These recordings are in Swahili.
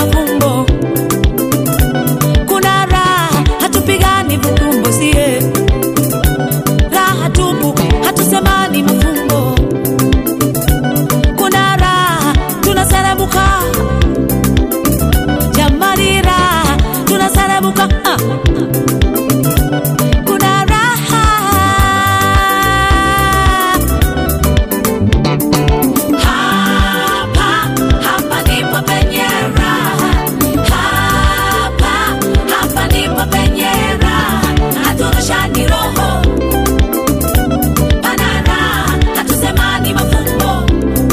mafumbo. Kuna raha, hatupigani vikumbo sie. Raha tupu, hatusemani mafumbo. Kuna raha, tunaserebuka. Jamani raha, tunaserebuka. Kuna raha. Hapa ndipo penye raha. Hapa ndipo penye raha. Haturushani roho. Pana raha, hatusemani mafumbo.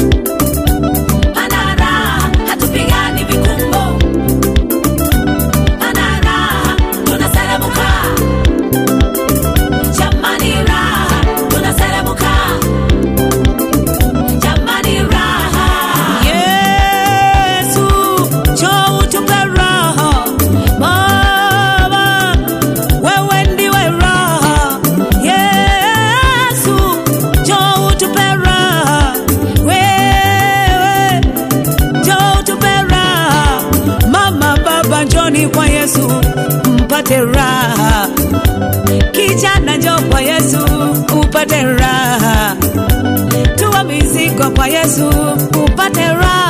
Pana raha, hatupigani vikumbo. Pana raha, tunaserebuka. Jamani raha, tunaserebuka. Jamani raha. Yesu, njoo utupe raha. Baba, wewe ndiwe raha. Yesu, njoo utupe raha. Wewe, njoo utupe raha. Mama, baba, njoni kwa Yesu mpate raha. Kijana njoo kwa Yesu upate raha. Tuwa mizigo kwa Yesu upate raha.